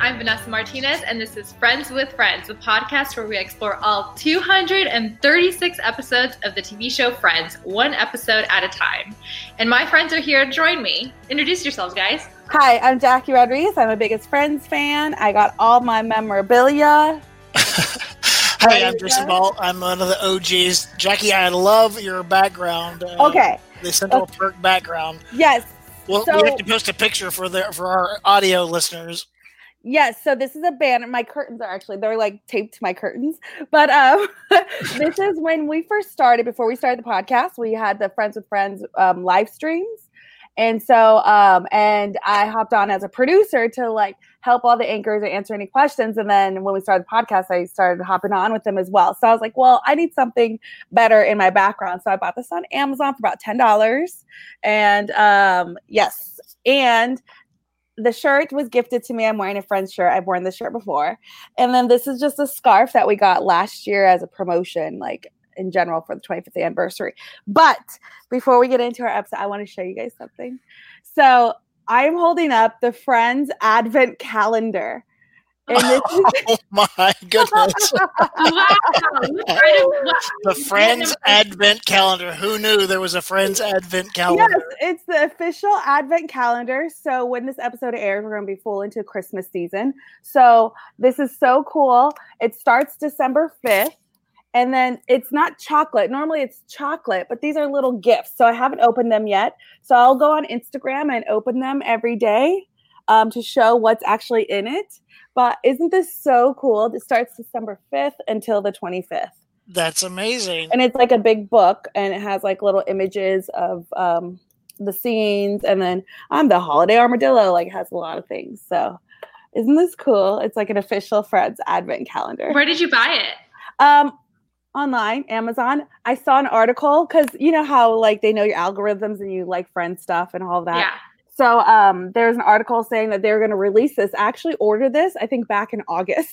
I'm Vanessa Martinez, and this is Friends with Friends, the podcast where we explore all 236 episodes of the TV show Friends, one episode at a time. And my friends are here to join me. Introduce yourselves, guys. Hi, I'm Jackie Rodriguez. I'm a biggest Friends fan. I got all my memorabilia. Hi, I'm Jason Ball. I'm one of the OGs. Jackie, I love your background. Okay. The Central Park background. Yes. Well, we have to post a picture for our audio listeners. Yes, so this is a banner. My curtains are they're like taped to my curtains. But this is when we first started, before we started the podcast, we had the Friends with Friends live streams. And so, and I hopped on as a producer to like help all the anchors and answer any questions. And then when we started the podcast, I started hopping on with them as well. So I was like, well, I need something better in my background. So I bought this on Amazon for about $10. And yes, and the shirt was gifted to me. I'm wearing a Friends shirt. I've worn this shirt before. And then this is just a scarf that we got last year as a promotion, like in general for the 25th anniversary. But before we get into our episode, I want to show you guys something. So I'm holding up the Friends Advent Calendar. And this oh my goodness. The Friends Advent Calendar. Who knew there was a Friends Advent Calendar? Yes, it's the official Advent Calendar. So when this episode airs, we're going to be full into Christmas season. So this is so cool. It starts December 5th. And then it's not chocolate. Normally it's chocolate, but these are little gifts. So I haven't opened them yet. So I'll go on Instagram and open them every day to show what's actually in it. But isn't this so cool? It starts December 5th until the 25th. That's amazing. And it's like a big book, and it has like little images of the scenes. And then I'm the Holiday Armadillo, like it has a lot of things. So isn't this cool? It's like an official Friends Advent Calendar. Where did you buy it? Online, Amazon. I saw an article because you know how like they know your algorithms and you like Friends stuff and all that. Yeah. So there's an article saying that they're going to release this. I actually ordered this, I think, back in August.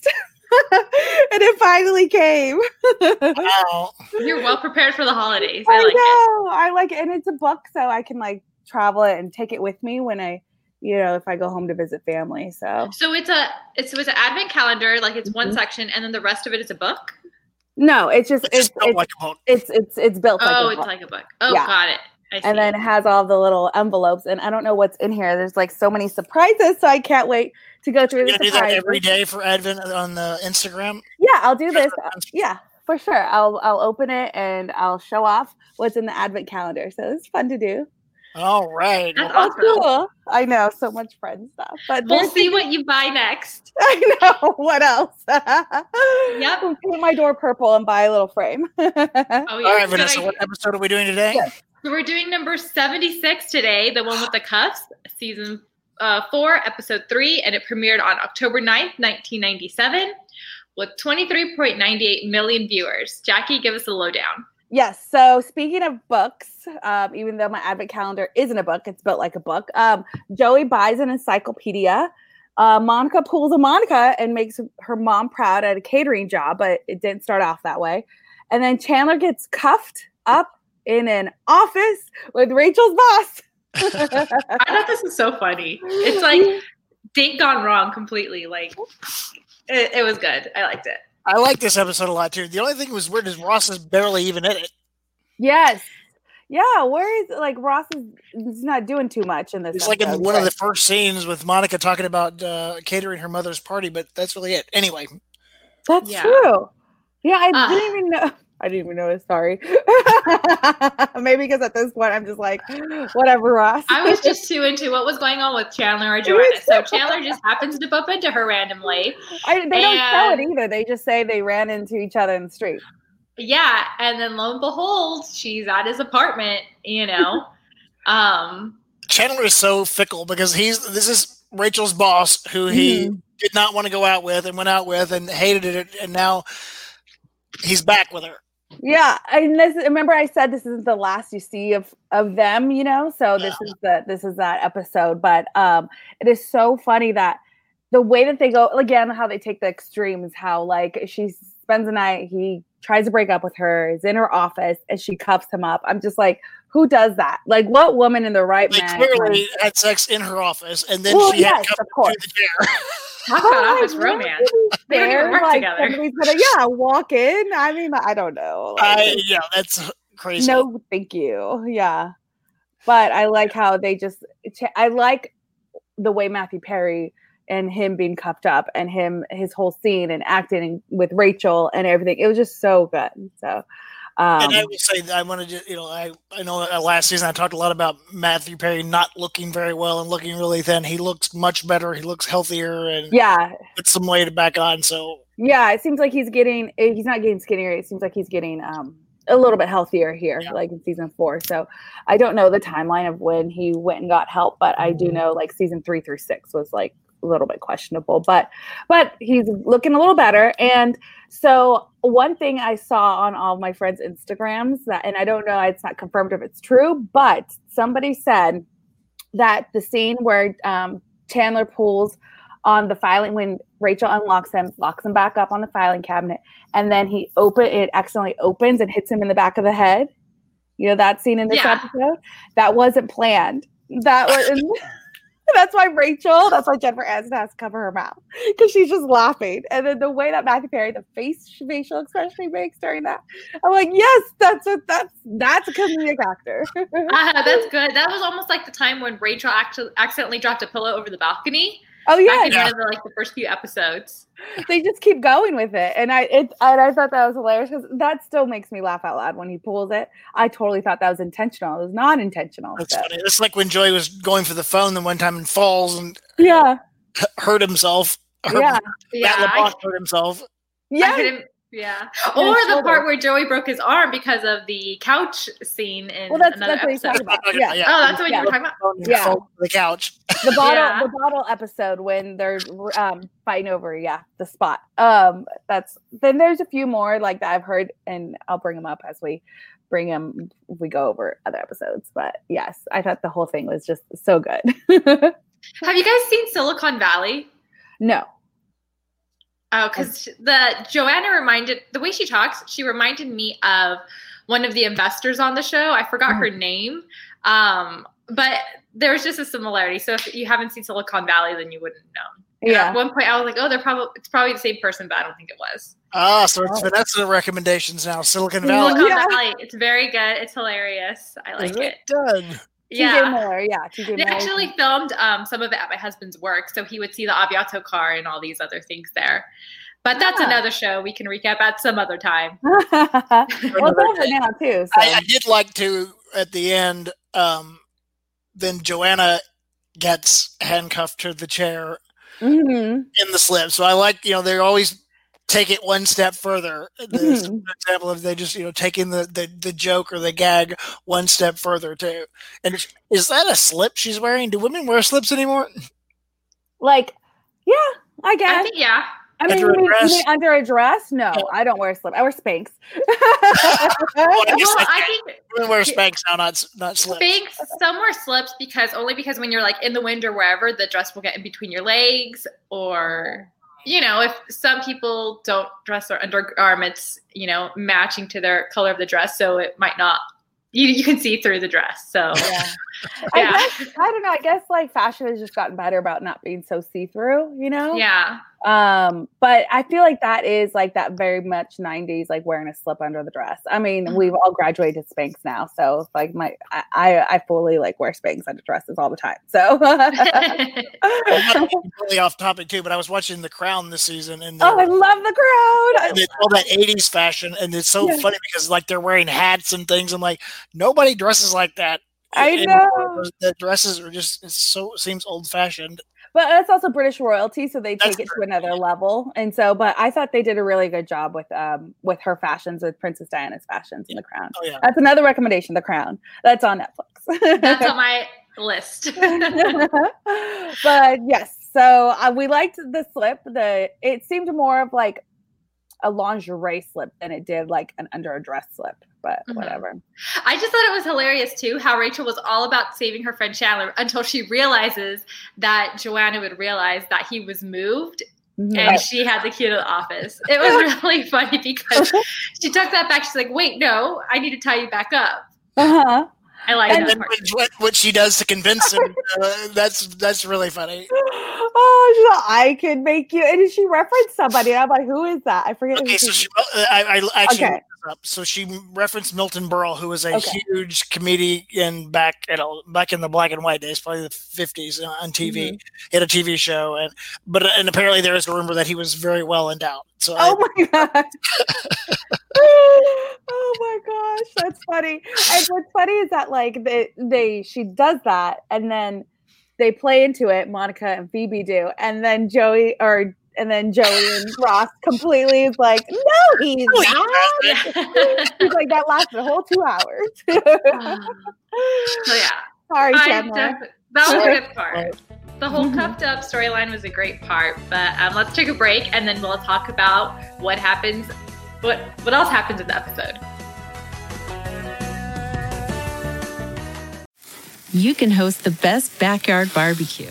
And it finally came. Wow. You're well prepared for the holidays. I know. I like it. And it's a book, so I can like travel it and take it with me when I, if I go home to visit family. So it's an Advent calendar, like it's one section, and then the rest of it is a book? No, it's just it's built like a book. It's built like a book. Oh, it's like a book. Oh, yeah. Got it. And then it has all the little envelopes, and I don't know what's in here. There's like so many surprises, so I can't wait to go through the surprises. Do that every day for Advent on the Instagram? Yeah, I'll do this. Yeah, for sure. I'll open it and I'll show off what's in the Advent calendar. So it's fun to do. All right. That's awesome. Cool. I know, so much Friends stuff. But we'll see what you buy next. I know. What else? Yep. I'll paint my door purple and buy a little frame. Oh, yeah. All right, Vanessa, what episode are we doing today? Yes. So we're doing number 76 today, the one with the cuffs, season 4, episode 3, and it premiered on October 9th, 1997, with 23.98 million viewers. Jackie, give us a lowdown. Yes. So speaking of books, even though my Advent calendar isn't a book, it's built like a book. Joey buys an encyclopedia. Monica pulls a Monica and makes her mom proud at a catering job, but it didn't start off that way. And then Chandler gets cuffed up in an office with Rachel's boss. I thought this was so funny. It's like date gone wrong completely. Like it was good. I liked it. I like this episode a lot too. The only thing that was weird is Ross is barely even in it. Yes. Yeah, where is like Ross is not doing too much in this. It's like in one of the first scenes with Monica talking about catering her mother's party, but that's really it. Anyway. That's true. Yeah, I didn't even know. I didn't even know. Sorry. Maybe because at this point I'm just like, whatever, Ross. I was just too into what was going on with Chandler or Joanna. So Chandler just happens to bump into her randomly. They don't tell it either. They just say they ran into each other in the street. Yeah, and then lo and behold, she's at his apartment. Chandler is so fickle because this is Rachel's boss who he did not want to go out with and went out with and hated it, and now he's back with her. Yeah, remember I said this isn't the last you see of them, So this is that episode, but it is so funny that the way that they go again, how they take the extremes, how like she spends the night, he tries to break up with her, is in her office, and she cuffs him up. I'm just like, who does that? Like, what woman in the right They man? clearly had sex in her office, and then she had cuffed him to the chair. Talk about office romance. They don't even work together. Somebody's gonna, walk in. I mean, I don't know. That's crazy. No, thank you. Yeah. But I like how they I like the way Matthew Perry and him being cuffed up and his whole scene and acting with Rachel and everything. It was just so good. So, and I would say that I wanted to, I know last season I talked a lot about Matthew Perry not looking very well and looking really thin. He looks much better. He looks healthier and put some weight back on. So it seems like he's not getting skinnier. It seems like he's getting a little bit healthier here, like in season 4. So I don't know the timeline of when he went and got help, but I do know like season 3 through 6 was like a little bit questionable, but he's looking a little better. And so one thing I saw on all of my friends' Instagrams and I don't know, it's not confirmed if it's true, but somebody said that the scene where Chandler pulls on the filing when Rachel locks him back up on the filing cabinet, and then it accidentally opens and hits him in the back of the head. You know that scene in this episode? That wasn't planned. That was that's why Jennifer Aniston has to cover her mouth because she's just laughing. And then the way that Matthew Perry, the facial expression he makes during that, I'm like, yes, that's a comedic actor. That's good. That was almost like the time when Rachel accidentally dropped a pillow over the balcony. Oh yeah, back in one of the first few episodes. They just keep going with it, and I thought that was hilarious because that still makes me laugh out loud when he pulls it. I totally thought that was intentional. It was not intentional. That's funny. It's like when Joey was going for the phone the one time and falls and hurt himself. Matt LeBlanc hurt himself. Yeah. Yeah. Or the part where Joey broke his arm because of the couch scene in another episode. About. Yeah. Oh, that's what you were talking about? Yeah. The couch. The bottle episode when they're fighting over the spot. Then there's a few more like that I've heard, and I'll bring them up as we go over other episodes. But yes, I thought the whole thing was just so good. Have you guys seen Silicon Valley? No. Oh, because the way she talks, she reminded me of one of the investors on the show. I forgot her name. But there's just a similarity. So if you haven't seen Silicon Valley, then you wouldn't know. And at one point I was like, oh, it's probably the same person, but I don't think it was. So it's Vanessa recommendations now. Silicon Valley. Valley. It's very good. It's hilarious. I like it. Done. TJ Miller, They actually filmed some of it at my husband's work, so he would see the Aviato car and all these other things there. But that's another show we can recap at some other time. Well, over now too. So. I did like to at the end. Then Joanna gets handcuffed to the chair in the slip. So I like they always take it one step further. This example of they just taking the joke or the gag one step further too. And is that a slip she's wearing? Do women wear slips anymore? Like, yeah, I guess. I think I mean, you mean under a dress? No, I don't wear slips. I wear Spanx. I think women wear Spanx now, not slips. Spanx, some wear slips only because when you're like in the wind or wherever, the dress will get in between your legs, or if some people don't dress their undergarments, matching to their color of the dress, so it might not. You can see through the dress, so I don't know. I guess like fashion has just gotten better about not being so see-through, Yeah. But I feel like that is like that very much 90s, like wearing a slip under the dress. I mean, we've all graduated Spanx now, so it's like I fully like wear Spanx under dresses all the time. So really off topic too, but I was watching The Crown this season, and I love The Crown. And it's all that 80s fashion, and it's so funny because like they're wearing hats and things. I'm like, nobody dresses like that. I know the dresses are just seems old fashioned. But it's also British royalty, so they take it to another level. And so, but I thought they did a really good job with her fashions, with Princess Diana's fashions in The Crown. Oh, yeah. That's another recommendation, The Crown. That's on Netflix. That's on my list. But yes, so we liked the slip. It seemed more of like a lingerie slip than it did like an under a dress slip. But whatever. I just thought it was hilarious too how Rachel was all about saving her friend Chandler until she realizes that Joanna would realize that he was moved and she had the key to the office. It was really funny because she took that back. She's like, wait, no, I need to tie you back up. I like and that then part. what she does to convince him, that's really funny. Oh, she's like, I can make you. And she referenced somebody. And I'm like, who is that? I forget. Okay, so I actually looked this up. So she referenced Milton Berle, who was a huge comedian back in the black and white days, probably the 50s on TV. Mm-hmm. He had a TV show, and apparently there is a rumor that he was very well endowed. So my god. Oh my gosh, that's funny. And what's funny is that like she does that, and then they play into it. Monica and Phoebe do, and then Joey and Ross completely is like, no, he's not. He's like, that lasted a whole 2 hours. So yeah, sorry, Chandler. That was a good part. The whole cuffed up storyline was a great part, but let's take a break and then we'll talk about what happens. What else happens in the episode? You can host the best backyard barbecue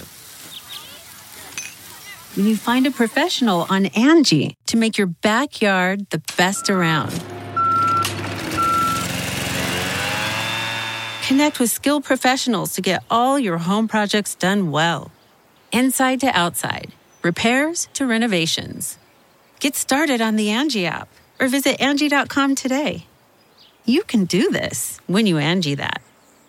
when you find a professional on Angie to make your backyard the best around. Connect with skilled professionals to get all your home projects done well. Inside to outside, repairs to renovations. Get started on the Angie app or visit Angie.com today. You can do this when you Angie that.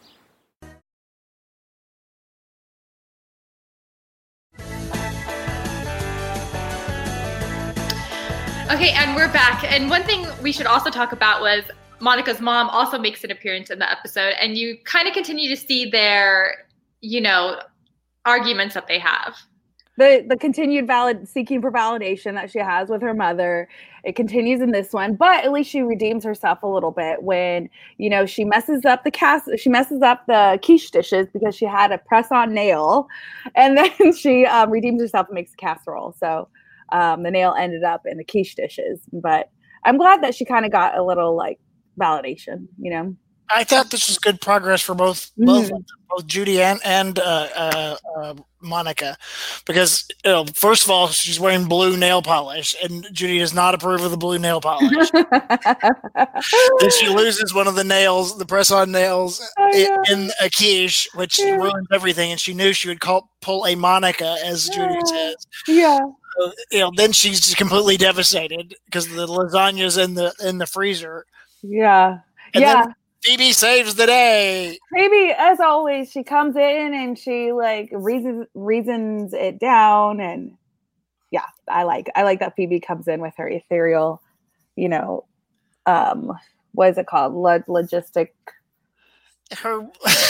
Okay, and we're back. And one thing we should also talk about was Monica's mom also makes an appearance in the episode, and you kind of continue to see their, arguments that they have. The continued seeking for validation that she has with her mother, it continues in this one, but at least she redeems herself a little bit when, she messes up the quiche dishes because she had a press-on nail, and then she redeems herself and makes a casserole. So the nail ended up in the quiche dishes, but I'm glad that she kind of got a little validation, I thought this was good progress for both Judy and Monica, because first of all, she's wearing blue nail polish, and Judy does not approve of the blue nail polish. Then she loses one of the nails, the press-on nails, in a quiche, which ruins everything. And she knew she would pull a Monica, as Judy says. Yeah. So, then she's completely devastated because the lasagna's in the freezer. Yeah. And then Phoebe saves the day. Phoebe, as always, she comes in and she reasons it down, and I like that Phoebe comes in with her ethereal, what is it called? Logistic. Her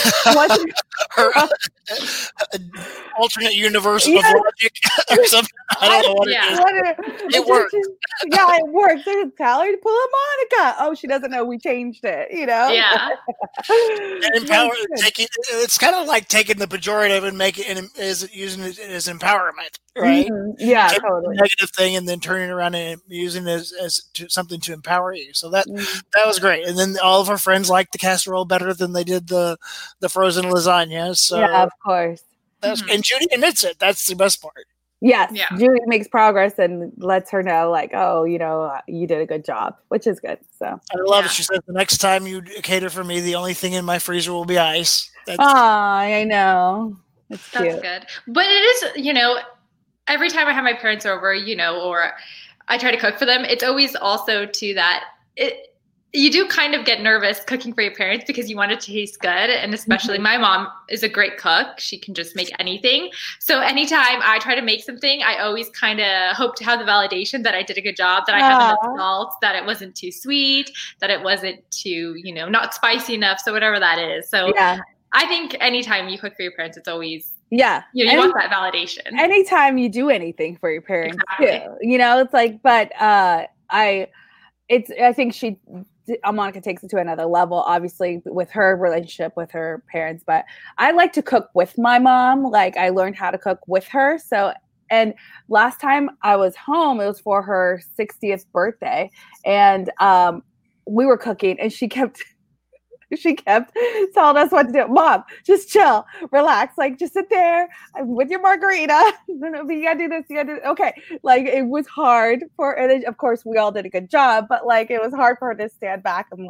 alternate universe of logic or something. I don't know what it is. It works. It works. There's tell her to pull a Monica. Oh, she doesn't know we changed it, Yeah. And it's kind of like taking the pejorative and using it as empowerment, right? Mm-hmm. Yeah, taking totally. The negative thing and then turning around and using it as something to empower you. So that was great. And then all of her friends liked the casserole better than they did the frozen lasagna. So yeah, of course. And Judy admits it. That's the best part. Yes, Judy makes progress and lets her know, you did a good job, which is good. So I love it. She said, the next time you cater for me, the only thing in my freezer will be ice. I know. That's cute. Good. But it is, every time I have my parents over, or I try to cook for them, it's always also to that you do kind of get nervous cooking for your parents because you want it to taste good. And especially my mom is a great cook. She can just make anything. So anytime I try to make something, I always kind of hope to have the validation that I did a good job, that I have enough salt, that it wasn't too sweet, that it wasn't too, not spicy enough. So whatever that is. So I think anytime you cook for your parents, it's always, you want that validation. Anytime you do anything for your parents too, it's like, but I think Monica takes it to another level, obviously, with her relationship with her parents. But I like to cook with my mom. I learned how to cook with her. So, and last time I was home, it was for her 60th birthday. And we were cooking, and she kept telling us what to do. Mom, just chill, relax, just sit there with your margarita. You gotta do this, you gotta do this. Okay. It was hard and then, of course, we all did a good job, but it was hard for her to stand back and let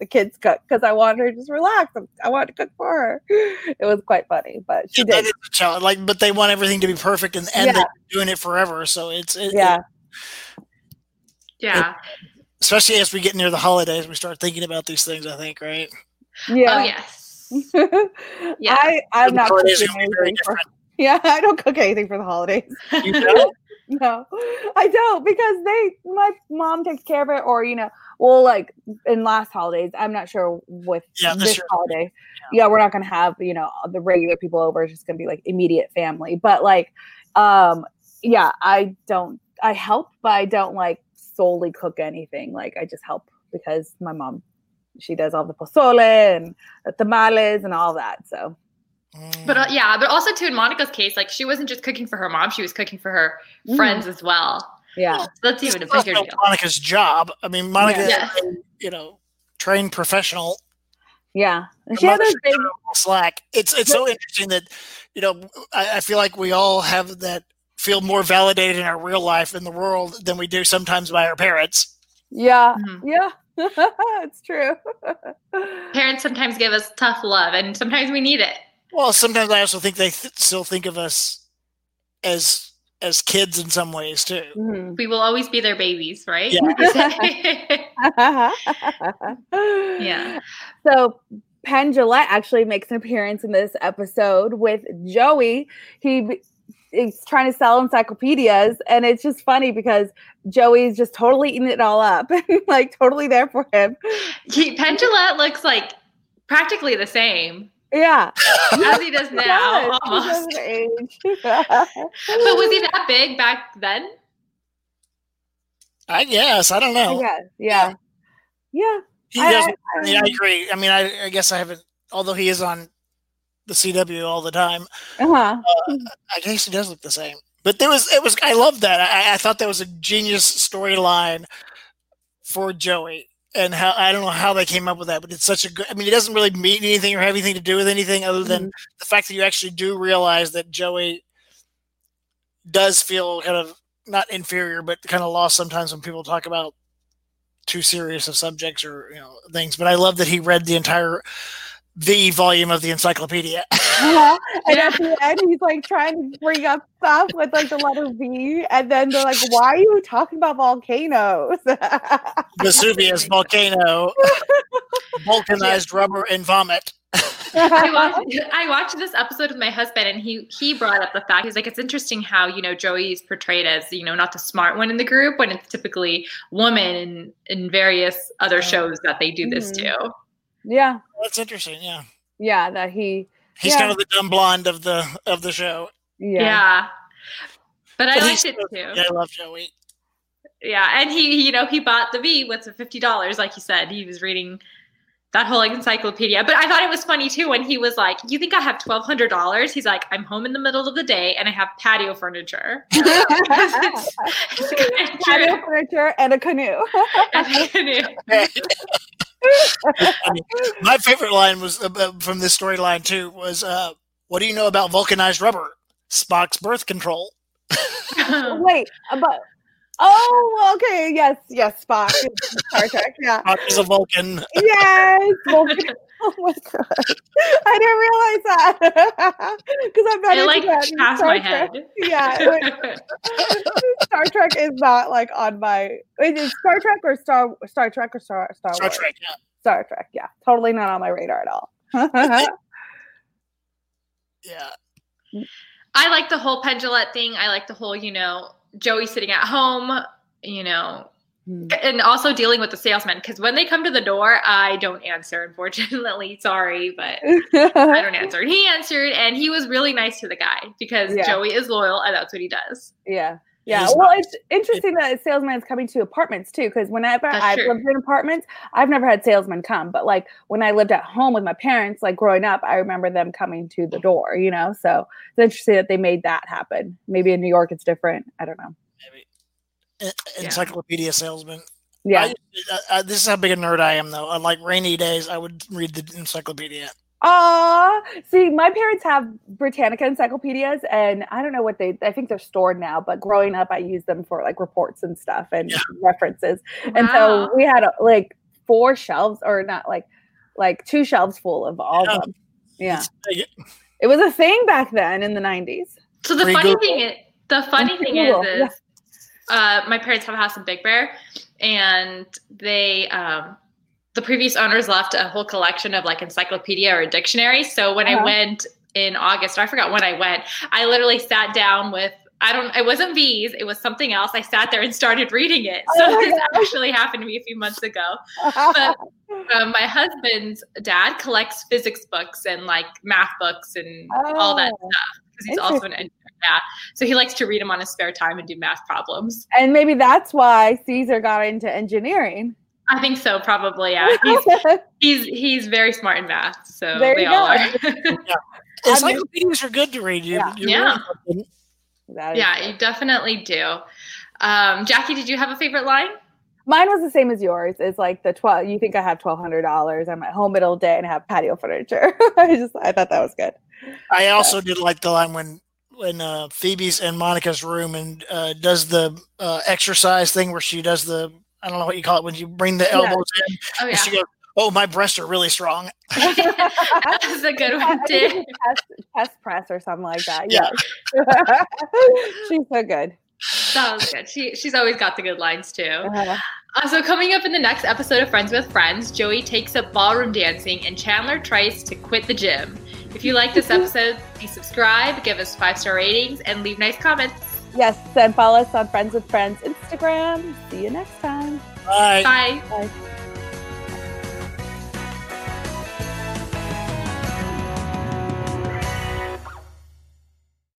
the kids cook because I wanted her to just relax. I wanted to cook for her. It was quite funny, but she did. That is a challenge. Like, but they want everything to be perfect, and they've been doing it forever. So yeah. Especially as we get near the holidays, we start thinking about these things. I think, right? Yeah. Oh yes. Yeah. I'm not cooking anything I don't cook anything for the holidays. You don't? No, I don't, because my mom takes care of it, or well, like in last holidays, I'm not sure with this holiday. Yeah, we're not gonna have the regular people over. It's just gonna be like immediate family. But like, I don't. I help, but I don't like solely cook anything. Like I just help because my mom, she does all the pozole and the tamales and all that. So. But also too, in Monica's case, like she wasn't just cooking for her mom; she was cooking for her friends as well. Yeah, so that's even a bigger deal. Monica's job. I mean, Monica is trained professional. Yeah, and she had those big slack. It's so interesting that I feel like we all have that feel more validated in our real life in the world than we do sometimes by our parents. Yeah, it's true. Parents sometimes give us tough love, and sometimes we need it. Well, sometimes I also think they still think of us as kids in some ways too. Mm-hmm. We will always be their babies, right? Yeah. Yeah. So Penn Jillette actually makes an appearance in this episode with Joey. He's trying to sell encyclopedias, and it's just funny because Joey's just totally eating it all up and like totally there for him. Penn Jillette looks like practically the same. Yeah. As he does now, almost. He doesn't age. But was he that big back then? I guess. I don't know. Yeah. He doesn't. I agree. I mean, I guess I haven't, although he is on the CW all the time. I guess he does look the same. But I love that. I thought that was a genius storyline for Joey. And how, I don't know how they came up with that, but it's such a good, I mean, it doesn't really mean anything or have anything to do with anything other than the fact that you actually do realize that Joey does feel kind of not inferior, but kind of lost sometimes when people talk about too serious of subjects or, things. But I love that he read the entire V volume of the encyclopedia. And at the end, he's like trying to bring up stuff with like the letter V, and then they're like, "Why are you talking about volcanoes?" Vesuvius volcano, vulcanized rubber, and vomit. I watched this episode with my husband, and he brought up the fact, he's like, it's interesting how Joey's portrayed as not the smart one in the group when it's typically woman in various other shows that they do this to. Yeah, that's interesting. Yeah, that he's kind of the dumb blonde of the show. Yeah. But I liked it too. Yeah, I love Joey. Yeah, and he bought the V with the $50, like you said. He was reading that whole encyclopedia. But I thought it was funny too when he was like, "You think I have $1,200?" He's like, "I'm home in the middle of the day and I have patio furniture." It's patio furniture and a canoe. My favorite line was from this storyline too was, "What do you know about vulcanized rubber? Spock's birth control." Wait, but okay, yes, Spock, Star Trek, yeah. Spock is a Vulcan. Yes, Vulcan. Oh my god, I didn't realize that because I'm not. It like passed my head. Yeah, Star Trek is not like on my. Is Star Trek or Star Trek or Star Wars? Star Trek, yeah. Star Trek, yeah, totally not on my radar at all. Yeah. I like the whole Penn Jillette thing. I like the whole, Joey sitting at home, and also dealing with the salesman. Because when they come to the door, I don't answer, unfortunately. Sorry, but I don't answer. And he answered, and he was really nice to the guy because Joey is loyal, and that's what he does. Yeah. Yeah, well, it's interesting that salesman is coming to apartments too, because whenever I've lived in apartments, I've never had salesmen come. But like when I lived at home with my parents, like growing up, I remember them coming to the door, So it's interesting that they made that happen. Maybe in New York it's different. I don't know. Maybe. Encyclopedia salesman. Yeah. This is how big a nerd I am, though. On like rainy days, I would read the encyclopedia. See, my parents have Britannica encyclopedias, and I don't know what I think they're stored now, but growing up, I used them for like reports and stuff and references. Wow. And so we had like 4 shelves, or not like 2 shelves full of all of them. Yeah. It was a thing back then in the 90s. So the funny thing is my parents have a house in Big Bear, and they the previous owners left a whole collection of like encyclopedia or a dictionary. So when I went in August, I forgot when I went, I literally sat down with, it wasn't V's, it was something else. I sat there and started reading it. So this actually happened to me a few months ago. But my husband's dad collects physics books and like math books and all that stuff, because he's also an engineer. Yeah. So he likes to read them on his spare time and do math problems. And maybe that's why Caesar got into engineering. I think so, probably. Yeah, he's very smart in math, so they all are. Encyclopedias are good to read. You definitely do. Jackie, did you have a favorite line? Mine was the same as yours. It's like you think I have $1,200. I'm at home middle day and I have patio furniture. I thought that was good. I also did like the line when Phoebe's in Monica's room and does the exercise thing where she does I don't know what you call it, when you bring the elbows in. Oh, yeah. And she goes, "Oh, my breasts are really strong." That's a good one too. Chest press or something like that. Yeah. She's so good. That was good. She's always got the good lines too. So coming up in the next episode of Friends with Friends, Joey takes up ballroom dancing and Chandler tries to quit the gym. If you like this episode, please subscribe, give us 5-star ratings, and leave nice comments. Yes, and follow us on Friends with Friends Instagram. See you next time. Bye. Bye. Bye.